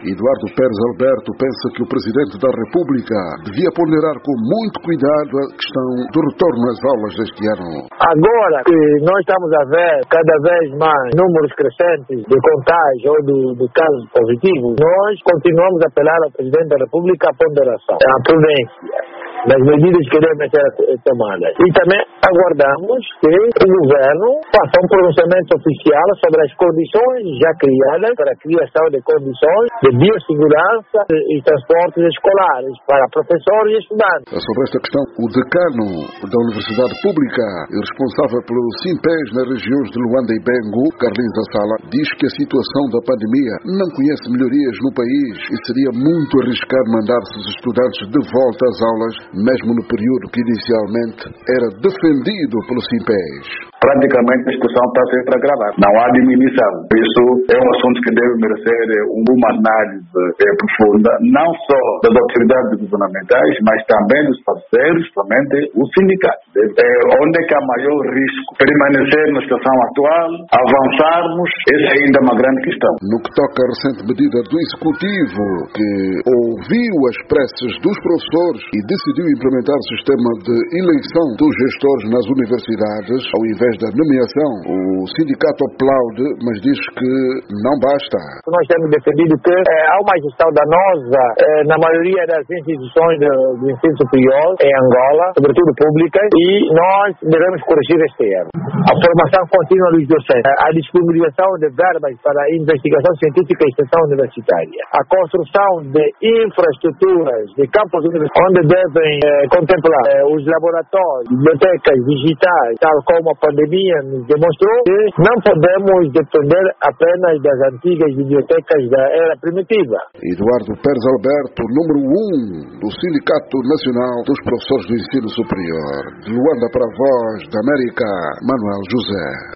Eduardo Pérez Alberto pensa que o Presidente da República devia ponderar com muito cuidado a questão do retorno às aulas deste ano. Agora que nós estamos a ver cada vez mais números crescentes de contágio ou de casos positivos, nós continuamos a apelar ao Presidente da República à ponderação, à prudência das medidas que devem ser tomadas. E também aguardamos que o governo faça um pronunciamento oficial sobre as condições já criadas para a criação de condições de biossegurança e transportes escolares para professores e estudantes. Sobre esta questão, o decano da Universidade Pública e responsável pelo SIMPES nas regiões de Luanda e Bengu, Carlinhos da Sala, diz que a situação da pandemia não conhece melhorias no país e seria muito arriscado mandar-se os estudantes de volta às aulas, mesmo no período que inicialmente era defendido pelo SIMPES. Praticamente a situação está sempre a agravar. Não há diminuição. Isso é um assunto que deve merecer uma análise profunda, não só das autoridades governamentais, mas também dos parceiros, somente os sindicatos. Onde é que há maior risco? Permanecer na situação atual, avançarmos, essa ainda é uma grande questão. No que toca à recente medida do Executivo, que ouviu as preces dos professores e decidiu implementar o sistema de eleição dos gestores nas universidades, ao invés da nomeação, o sindicato aplaude, mas diz que não basta. Nós temos defendido que há uma gestão danosa na maioria das instituições do ensino superior em Angola, sobretudo públicas, e nós devemos corrigir este erro. A formação contínua dos docentes, a disponibilização de verbas para investigação científica e extensão universitária, a construção de infraestruturas de campos universitários onde devem contemplar os laboratórios, bibliotecas digitais, tal como a pandemia nos demonstrou, que não podemos depender apenas das antigas bibliotecas da era primitiva. Eduardo Pérez Alberto, número 1 do Sindicato Nacional dos Professores do Ensino Superior. De Luanda para a Voz da América, Manuel José.